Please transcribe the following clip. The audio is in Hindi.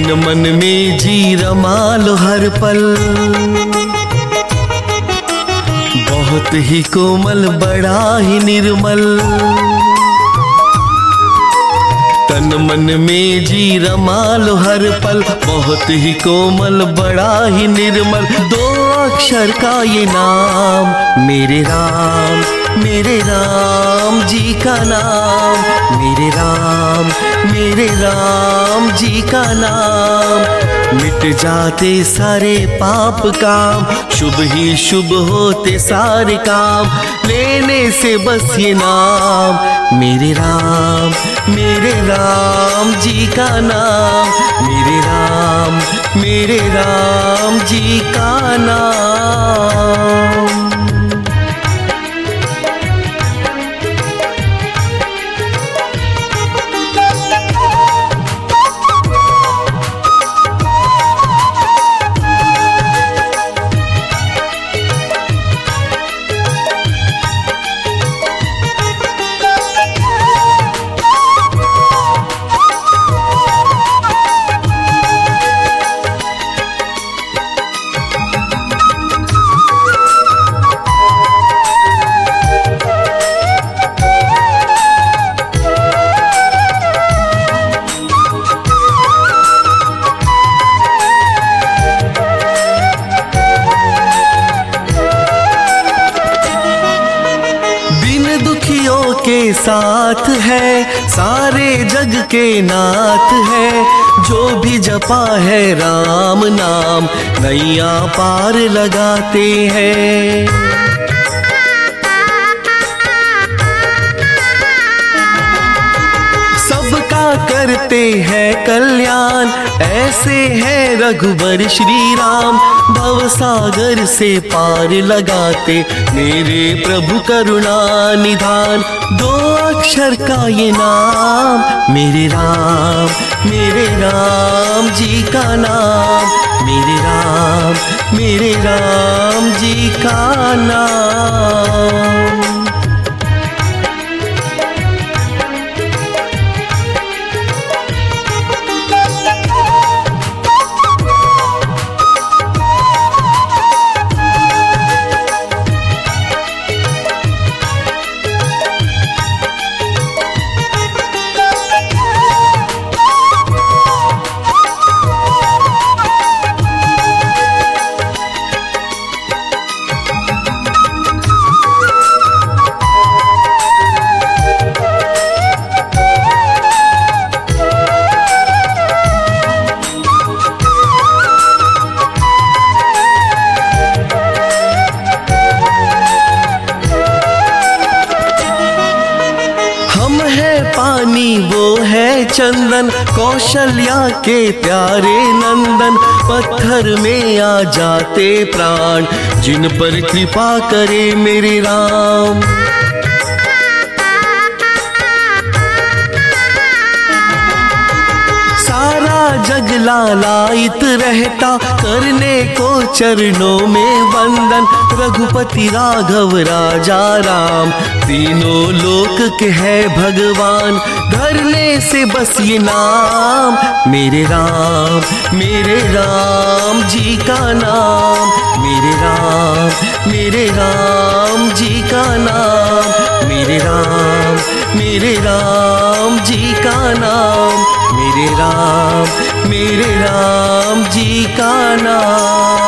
तन मन में जी रमा लो हर पल, बहुत ही कोमल बड़ा ही निर्मल। तन मन में जी रमा लो हर पल, बहुत ही कोमल बड़ा ही निर्मल। दो अक्षर का ये नाम मेरे राम जी का नाम, मेरे राम जी का नाम। मिट जाते सारे पाप काम, शुभ ही शुभ होते सारे काम, लेने से बस ये नाम मेरे राम जी का नाम, मेरे राम जी का नाम। के साथ है, सारे जग के नाथ है, जो भी जपा है राम नाम, नैया पार लगाते हैं। सबका करते हैं कल्याण, ऐसे हैं रघुवर श्री राम, भवसागर से पार लगाते मेरे प्रभु करुणा निधान। दो अक्षर का ये नाम मेरे राम जी का नाम, मेरे राम जी का नाम। पानी वो है चंदन, कौशल्या के प्यारे नंदन, पत्थर में आ जाते प्राण, जिन पर कृपा करे मेरे राम। सारा जग लालायित रहता, करने को चरणों में वंदन, रघुपति राघव राजा राम, तीनों लोक के है भगवान, धरने से बस ये नाम मेरे राम जी का नाम, मेरे राम जी का नाम, मेरे राम जी का नाम, मेरे राम जी का नाम।